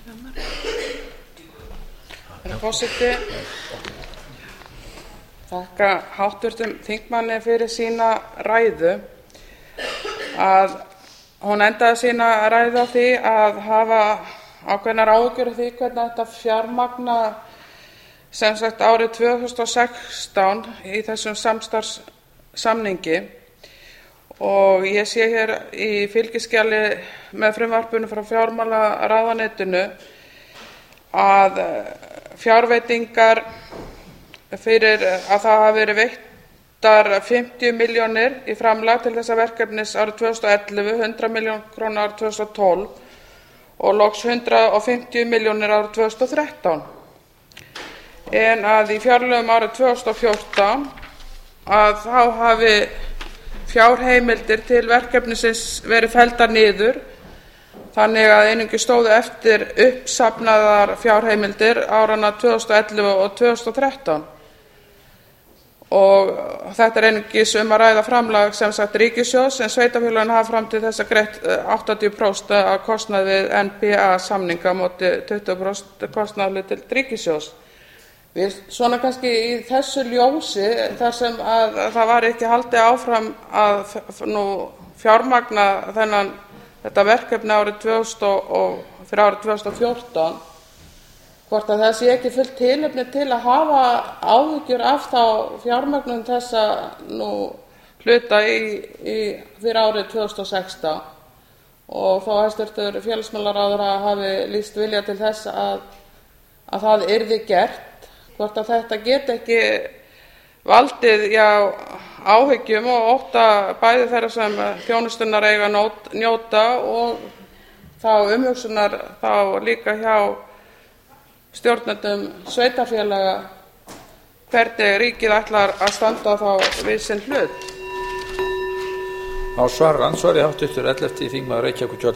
Herra forseti, þakka háttvirtum þingmanni fyrir sína ræðu. Að hún endaði sína ræðu á því að hafa ákveðnar áhyggjur af því hvernig ætti að fjármagna sem sagt árið 2016 í þessum samstarfssamningi. Og ég sé hér í fylgiskjali með frumvarpinu frá fjármálaráðuneytinu að fjárveitingar fyrir að það hafi verið veittar 50 milljónir í framlag til þessa verkefnis árið 2011, 100 milljónir króna árið 2012 og loks 150 milljónir árið 2013. En að í fjárlögum árið 2014 að þá hafi fjárheimildir til verkefnisins verið felldar niður, þannig að einungis stóðu eftir uppsafnaðar fjárheimildir áranna 2011 og 2013. Og þetta einungis að ræða framlag sem sagt ríkissjóðs, en sveitarfélögin hafa fram til þessa greitt 80% af kostnaði við NPA samninga á móti 20% kostnaðarhlut til ríkissjóðs. Við svona kannski í þessu ljósi, þar sem að það var ekki haldið áfram að nú fjármagna þetta verkefni árið 2014, hvort að það sé ekki fullt tilefni til að hafa áhyggjur af þá fjármögnun þessa nú hluta fyrir árið 2016 og þó hæstvirtur félagsmálaráðherra hafi lýst vilja til þess að það yrði gert, hvort að þetta geti ekki valdið áhyggjum og ótta bæði þeirra sem þjónustunnar eiga að njóta og þá umhugsunar þá líka hjá stjórnendum sveitarfélaga hvernig ríkið ætlar að standa þá við sinn hlut. Á andsvari háttvirtur 11. þingmaður Reykjavíkurkjördæmis